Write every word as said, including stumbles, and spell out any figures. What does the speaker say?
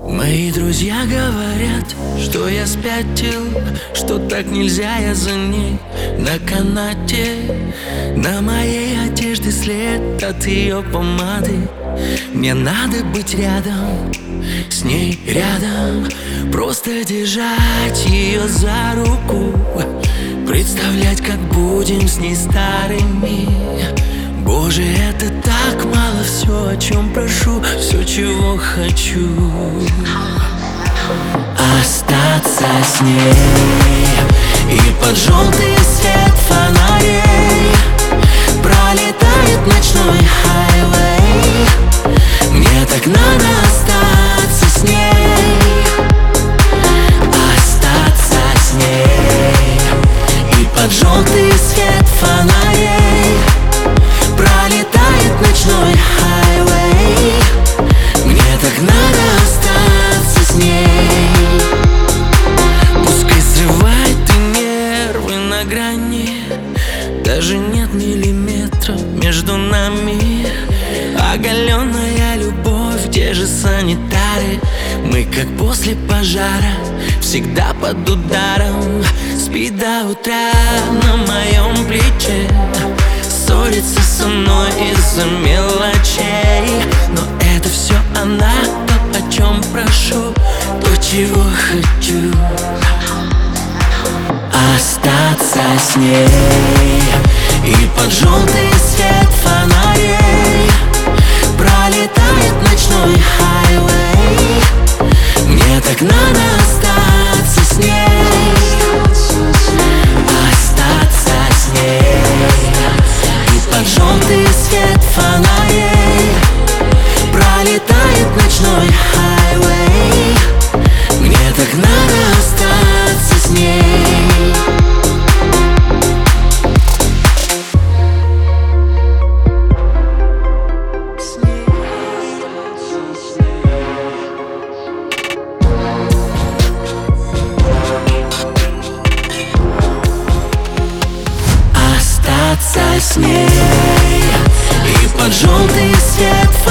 Мои друзья говорят, что я спятил, что так нельзя, я за ней на канате. На моей одежде след от ее помады. Мне надо быть рядом, с ней рядом, просто держать ее за руку, представлять, как будем с ней старыми. Боже, это так мало, все, о чем прошу, все, чего хочу. Остаться с ней и под желтый свет фонарей пролетает ночной хайвей. Мне так надо остаться с ней. Остаться с ней и под желтый свет фонарей пролетает ночной хайвей. Мне так надо остаться с ней. Пускай срывает и нервы на грани, даже нет миллиметра между нами. Оголенная любовь, где же санитары? Мы как после пожара, всегда под ударом. Спит до утра на моем плече, ссорится со мной из-за мелочей. Но это все она, то, о чем прошу, то, чего хочу. Остаться с ней и под желтый свет фонарей пролетает ночной хайвей. Мне так надо остаться с ней. Остаться с ней и под желтый свет фонарей пролетает ночной хайвей. Мне так надо остаться с ней. Остаться с ней и под желтый свет